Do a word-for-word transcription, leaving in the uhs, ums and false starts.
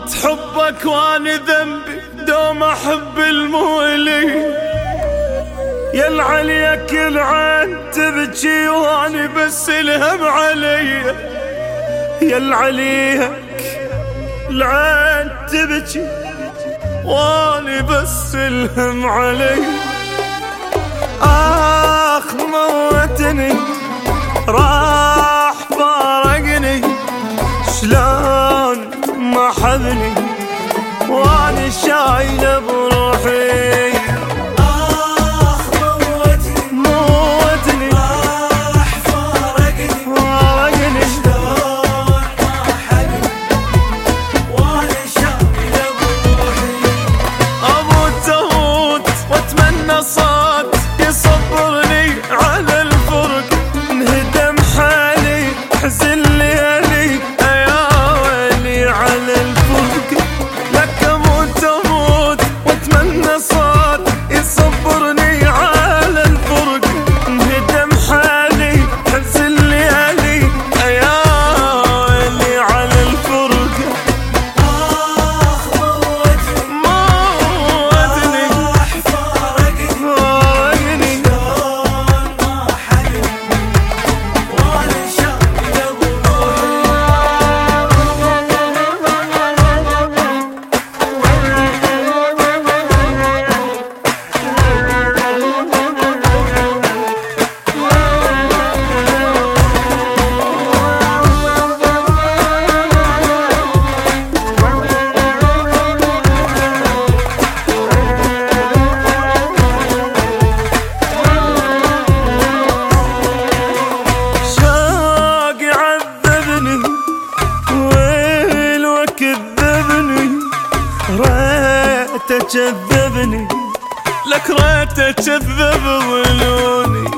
صارت حبك واني ذنبي دوم احب المولي. يا العليك العين تبكي واني بس الهم علي. يا العليك العين تبكي واني بس الهم علي. اخ موتني راح فارقني شلون ما حبني واني شايله بروحي. اخ موتني موتني راح فارقني فارقني شلون ما حبني واني شايله بروحي. اموت اموت واتمنى صوت يصبرني على الفرق. انهدم حالي حزن ليالي يا ويلي على الفرق. لك اموت اموت واتمنى صوت يصبرني على الفرق. انهدم حالي حزن ليالي يا ويلي على الفرق. اخ موتني موتني راح فارقني فارقني شلون ما حبني واني شايله بروحي. شوق يعذبني ويل وكذبني. ريت كذبني لك ريت كذب ولوني.